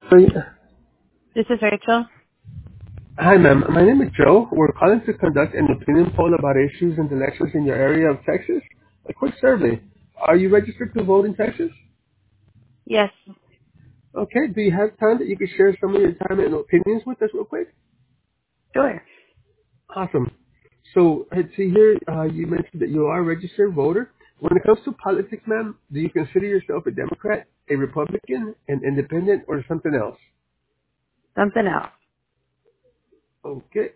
Hi, This is Rachel. hi, ma'am. My name is Joe. We're calling to conduct an opinion poll about issues and elections in your area of Texas. A quick survey. Are you registered to vote in Texas? Yes, Okay. Do you have time that you could share some of your time and opinions with us real quick? sure. Awesome. So, I see here, you mentioned that you are a registered voter. When it comes to politics, ma'am, do you consider yourself a Democrat, a Republican, an independent, or something else? Something else. Okay.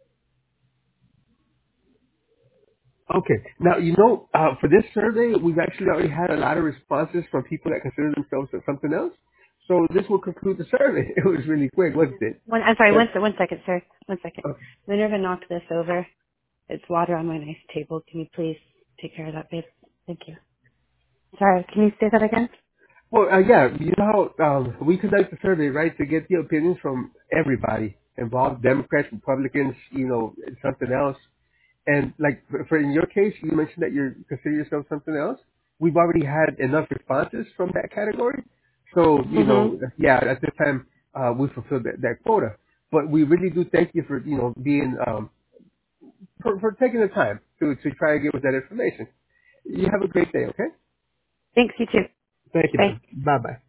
Okay. Now, for this survey, we've actually already had a lot of responses from people that consider themselves something else. So this will conclude the survey. It was really quick, wasn't it? I'm sorry, Yes. one second, sir. One second. Okay. Minerva knocked this over. It's water on my nice table. Can you please take care of that, babe? Thank you. Sorry, can you say that again? Well, yeah, you know how we conduct the survey, right, to get the opinions from everybody involved, Democrats, Republicans, something else. And like for in your case, you mentioned that you consider yourself something else. We've already had enough responses from that category, so Mm-hmm. yeah, at this time we fulfilled that quota. But we really do thank you for being for taking the time to try to give us that information. You have a great day, okay? Thanks, you too. Thank you, Bye. man. Bye bye.